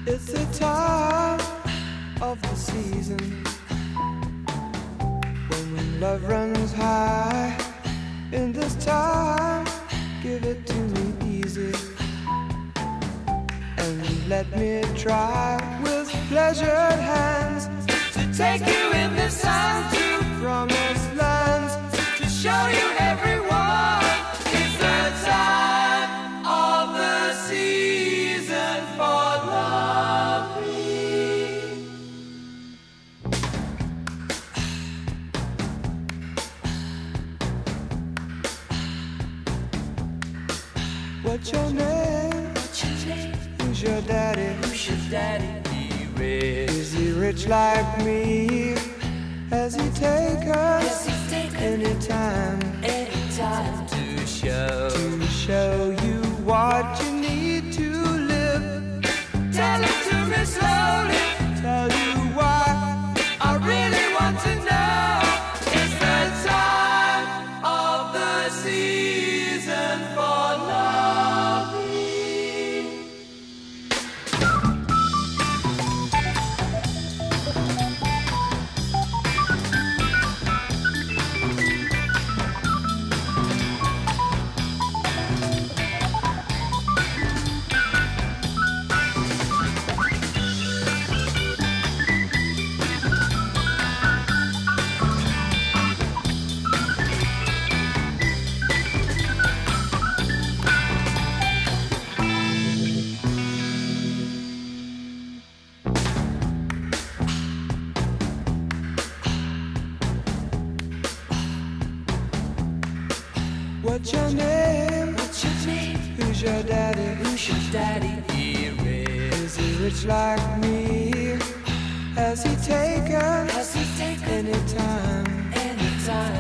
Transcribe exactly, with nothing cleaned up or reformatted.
It's the time of the season when love runs high. In this time, give it to me easy and let me try with pleasured hands to take you in this time to promised lands, to show you everyone. It's the time of the season for loving. What's your name? What's your name? Who's your daddy? Who's your daddy? He rich. Is he rich like me? Has he take us anytime, anytime to show, to show you what you need to live? Tell it to me slowly, tell you why I really want to know. It's the time of the season for loving. What's your name? What's your name? Who's your daddy? Who's your daddy? He rich. Is he rich like me? Has he taken? Has he taken anytime? Anytime